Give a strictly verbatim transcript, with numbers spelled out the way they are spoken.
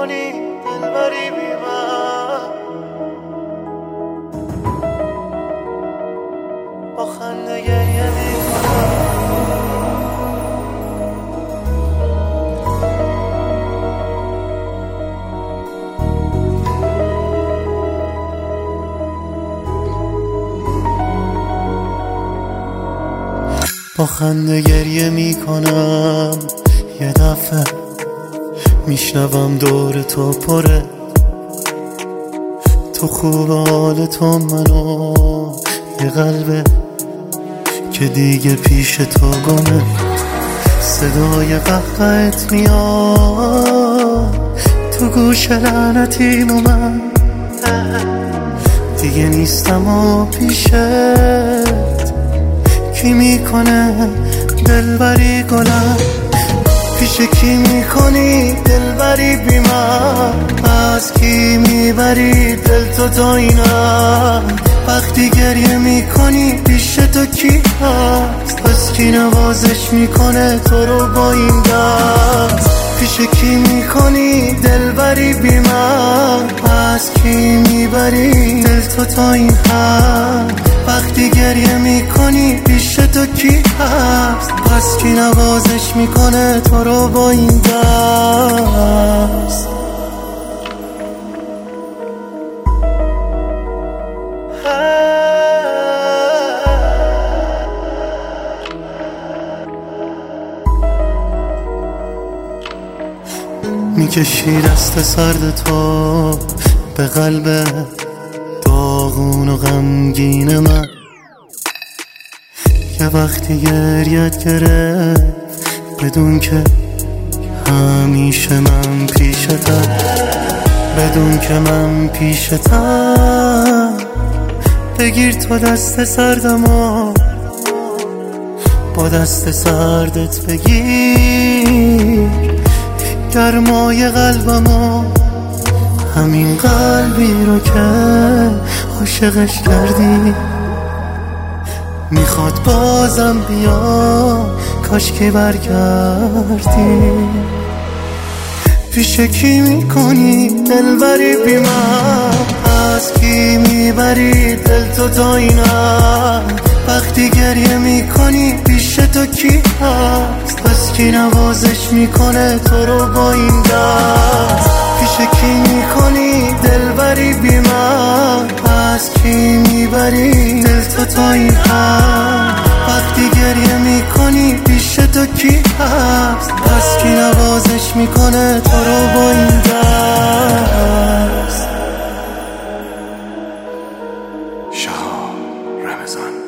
میکنی دلبری بی من، با خنده گریه میکنم. با خنده گریه میکنم، یه دفعه میشنوم دور تو پره، تو خوب حال تو منو، یه قلبه که دیگه پیش تو گمه. صدای قهقهت میاد تو گوش لعنتیم و من دیگه نیستم و پیشت کی میکنه دلبری گلم، پیش کی میکنی دلبری بی من، از کی میبری دل تو تا اینم، وقتی گریه میکنی پیش تو کی هست، پس کی نوازش میکنه تو رو با این دست، پیش کی میکنی دلبری بی من، از کی میبری دل تو تا این حد، وقتی گریه میکنی پیش تو کی هست، پس کی نوازش میکنه تو رو با این دست. میکشی دست سرد تو به قلب داغون و غمگین من، یه وقتی گریت گرفت بدون که همیشه من پیشتم، بدون که من پیشتم، بگیر تو دست سردم و با دست سردت بگیر گرمای قلبم و همین قلبی رو که عاشقش کردی میخواد بازم بیا، کاش که برگردی، پیش کی میکنی دلبری بی من، از کی میبری دل تو تا اینم، وقتی گریه میکنی پیش تو کی هست، پس کی نوازش میکنه تو رو با این دست، پیش کی میکنی دلبری بی من، از کی میبری دل تو تا این حد، وقتی گریه میکنی پیش تو کی هست، پس کی نوازش میکنه تو رو با این دست. شاه رمضان.